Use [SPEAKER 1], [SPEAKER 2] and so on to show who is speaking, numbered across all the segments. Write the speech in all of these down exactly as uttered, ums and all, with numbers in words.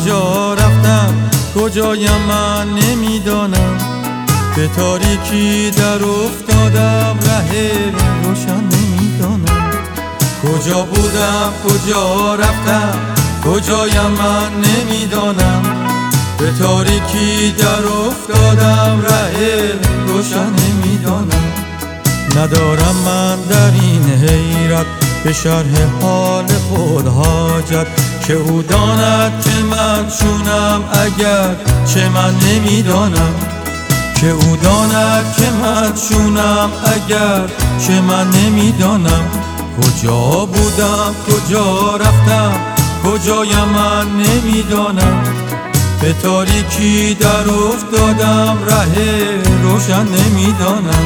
[SPEAKER 1] کجا رفتم کجایم من نمیدانم، به تاریکی در افتادم ره روشن نمیدانم. کجا بودم کجا رفتم کجایم من نمیدانم، به تاریکی در افتادم ره روشن نمیدانم. ندارم من در این حیرت به شرح حال خود حاجت، که او داند که من چونم اگر چه من نمیدانم، که او داند که من چونم اگر چه من نمیدانم. کجا بودم کجا رفتم کجایم من نمیدانم، به تاریکی در افتادم ره روشن نمیدانم.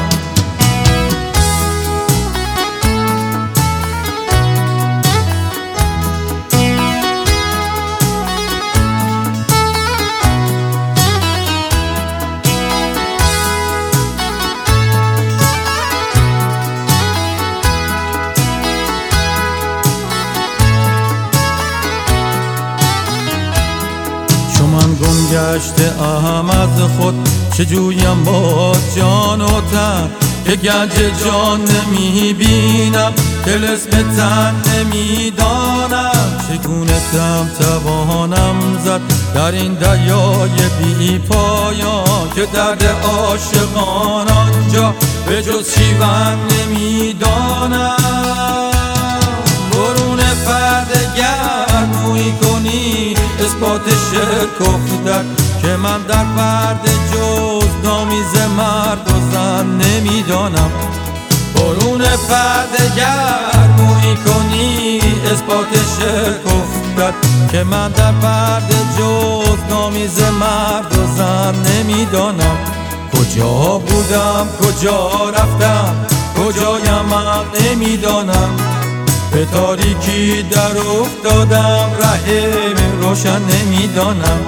[SPEAKER 1] من گم گشته ام از خود، چجویم با جان و تن، که گنج جان نمی بینم طلسم تن نمی دانم. چگونه دم توانم زد در این دریای بی پایان، که درد عاشقان آنجا به جز شیون نمی دانم. برون پرده گرمویی کنی اثبات شکفتر، که من در پرده جز نامیز مرد و زن نمیدانم. برون پرده گرمویی کنی اثبات شکفتر، که من در پرده جز نامیز مرد و زن نمیدانم. کجا بودم کجا رفتم کجایم من نمیدانم، به تاریکی در افتادم ره روشن نمیدانم.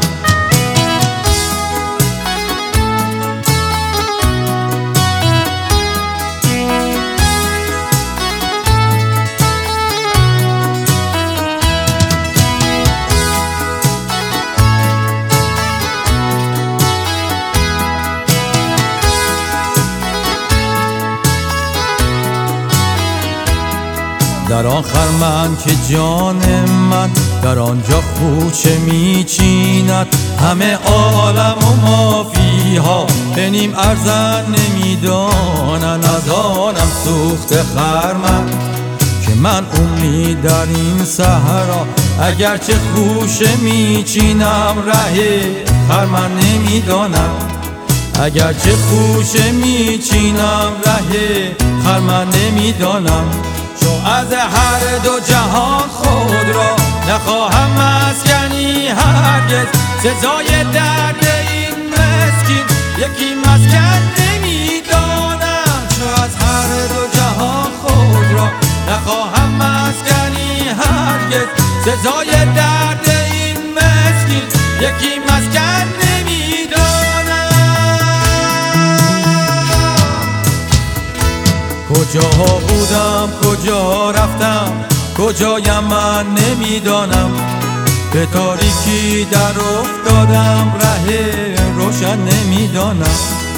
[SPEAKER 1] در آخر من که جان من در آنجا خوشه میچیند، همه عالم و مافیها به نیم ارزن نمیدانن. از آنم سوخت خرمن که من امید در این صحرا، اگرچه خوشه میچینم ره خرمن نمیدانم. اگرچه خوشه میچینم ره خرمن نمیدانم. چو از هر دو جهان خود را نخواهم مسکنی هرگز، سزای درد این مسکین یکی مسکن نمیدانم. چو از هر دو جهان خود را نخواهم مسکنی هرگز، سزای درد این مسکین یکی مسکن نمیدانم. کجا بودم کجا رفتم کجایم من نمیدانم، به تاریکی در افتادم ره روشن نمیدانم.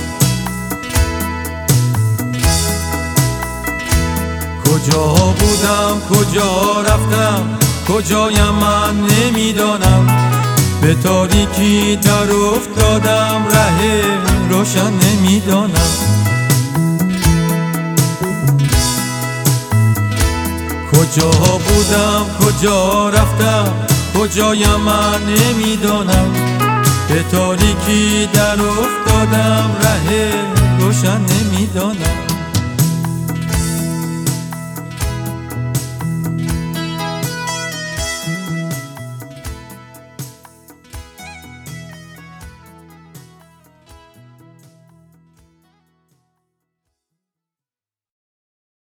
[SPEAKER 1] کجا بودم کجا رفتم کجایم من نمیدانم، به تاریکی در افتادم ره روشن نمیدانم. کجا بودم کجا رفتم کجایم من نمیدانم، به تاریکی در افتادم ره روشن نمیدانم.